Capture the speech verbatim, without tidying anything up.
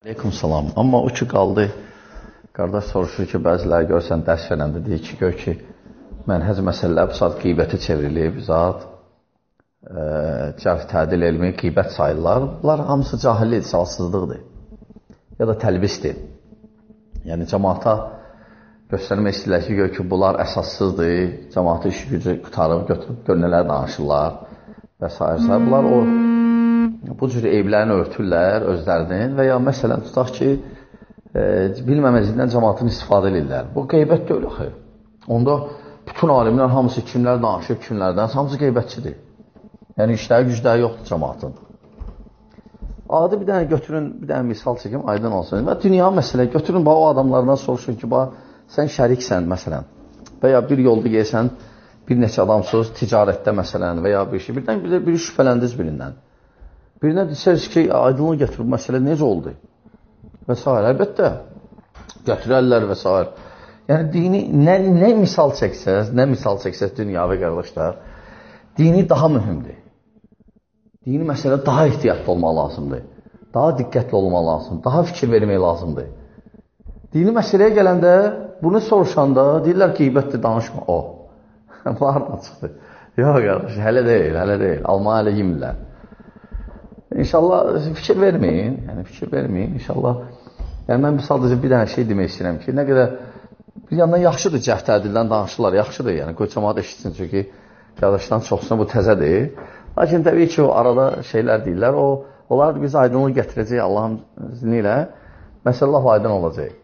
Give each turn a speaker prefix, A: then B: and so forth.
A: Aleyküm salam. Amma o ki qaldı, qardaş soruşur ki, bəziləri görsən dərs verəndə deyir ki, gör ki, mənhəc məsələlər bu saat qeybəti çevrilib, zat e, cərh tədil elmi qeybət sayırlar. Bunlar hamısı cahillik, salsızlıqdır ya da təlbisdir. Yəni, cəmaata göstərmək istəyirlər ki, gör ki, bunlar əsassızdır, cəmaatı işi gücü qutarıb, götürüb, gör nələr danışırlar və s. Bunlar o bu cür evlərini örtürlər özlərinin və ya məsələn tutaq ki, e, bilməməzlikdən cəmaatını istifadə edirlər. Bu qeybət deyil axı. Onda bütün alimlər hamısı kimlər danışır, kimlərdən, hamısı qeybətçidir. Yəni işləri gücləri yoxdur cəmaatın. Adi bir dənə götürün, bir dənə misal çəkim, aydın olsun. Və dünya məsələ, götürün, o adamlardan soruşun ki, sən şəriksən məsələn və ya bir yolda gəlsən, bir neçə adamsız, ticarətdə məsələn və ya bir şey, birdən bir, bir şübhələndiniz birindən. Birinə desəniz ki, aydınlıq gətirib, məsələ necə oldu? Və s. Əlbəttə, götürərlər və s. Yəni, dini, nə, nə misal çəksəz, nə misal çəksəz dünyavi qardaşlar, dini daha mühümdür. Dini məsələ daha ehtiyatlı olmaq lazımdır. Daha diqqətli olmaq lazımdır. Daha fikir vermək lazımdır. Dini məsələyə gələndə, bunu soruşanda, deyirlər ki, qeybətdir, danışma. O, vardan çıxdı. Yox, qardaş, hələ deyil, hələ deyil. Alma hələ yemirlər. İnşallah fikir verməyin, yəni fikir verməyin, inşallah. Yəni mən sadəcə bir dənə şey demək istəyirəm ki, nə qədər bir yandan yaxşıdır cəhd tədildən danışırlar, yaxşıdır, yəni qoy cəmaat eşitsin, çünki qardaşların çoxsuna bu təzədir. Lakin təbii ki, o arada şeylər deyirlər, o, onlar da biz aydınlıq gətirəcək Allahın izni ilə, məsələ laf aydın olacaq.